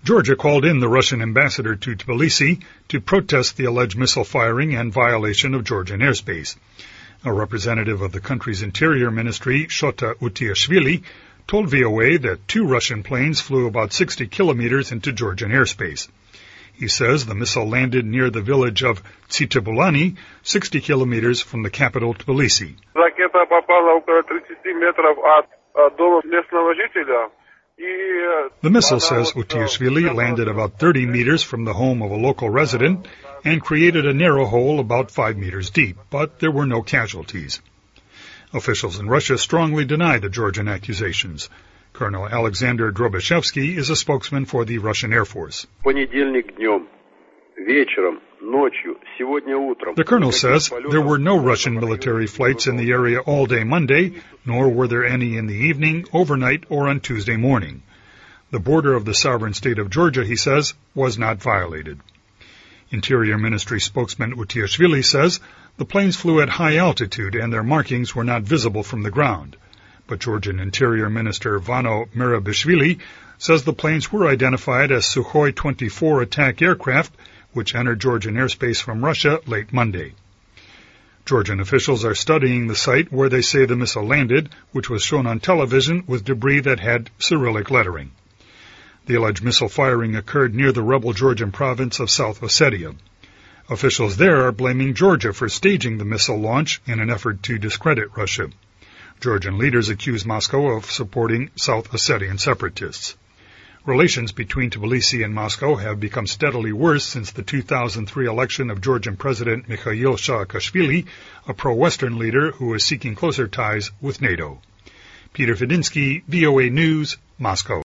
Georgia called in the Russian ambassador to Tbilisi to protest the alleged missile firing and violation of Georgian airspace. A representative of the country's interior ministry, Shota Utiashvili, told VOA that 2 Russian planes flew about 60 kilometers into Georgian airspace. He says the missile landed near the village of Tsitebulani, 60 kilometers from the capital Tbilisi. The missile, says Utiashvili, landed about 30 meters from the home of a local resident and created a narrow hole about 5 meters deep, but there were no casualties. Officials in Russia strongly deny the Georgian accusations. Colonel Alexander Drobashevsky is a spokesman for the Russian Air Force. The colonel says there were no Russian military flights in the area all day Monday, nor were there any in the evening, overnight, or on Tuesday morning. The border of the sovereign state of Georgia, he says, was not violated. Interior Ministry spokesman Utiashvili says the planes flew at high altitude and their markings were not visible from the ground. But Georgian Interior Minister Vano Merabishvili says the planes were identified as Sukhoi 24 attack aircraft, which entered Georgian airspace from Russia late Monday. Georgian officials are studying the site where they say the missile landed, which was shown on television with debris that had Cyrillic lettering. The alleged missile firing occurred near the rebel Georgian province of South Ossetia. Officials there are blaming Georgia for staging the missile launch in an effort to discredit Russia. Georgian leaders accuse Moscow of supporting South Ossetian separatists. Relations between Tbilisi and Moscow have become steadily worse since the 2003 election of Georgian President Mikhail Saakashvili, a pro-Western leader who is seeking closer ties with NATO. Peter Fedinsky, VOA News, Moscow.